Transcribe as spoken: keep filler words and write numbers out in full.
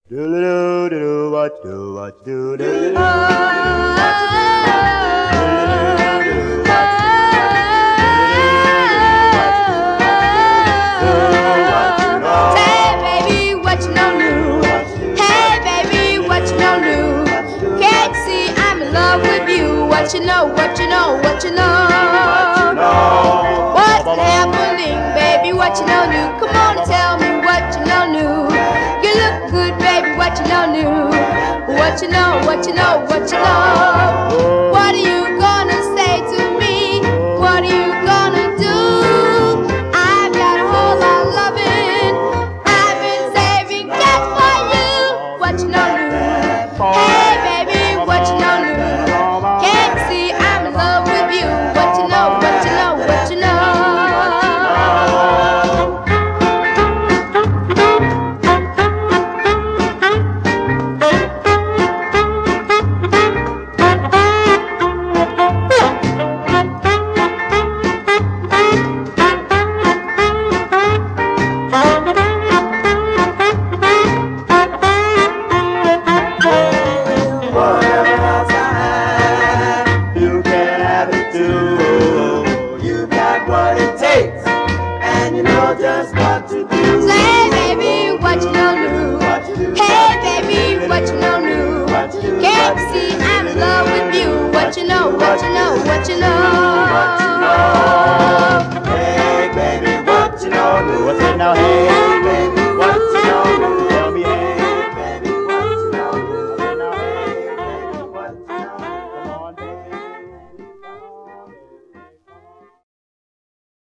Do-do-do-do-do, what you do, what you do, do-do-do-do-do, Oh, hey baby, what you know new? Hey baby, what you know new? Can't see I'm in love with you. What you know, what you know, what you know? What's happening, baby? What you know new? Come on and tell me what you know new. You look good, baby. What you know new? What you know, what you know, what you know? What are you gonna say to me? What are you gonna do? I've got a whole lot of loving I've been saving just for you. What you know new? Hey baby, what you know new? Can't see I'm in love with you. What you know, what you know, what you know? you can have it too. You got what it takes, and you know just what to do. Say, baby, what you know new? Hey, baby, what you know new? Can't see I'm in love with you. What you know, what you know, what you know? Hey baby, what you know, do what's it now? Hey.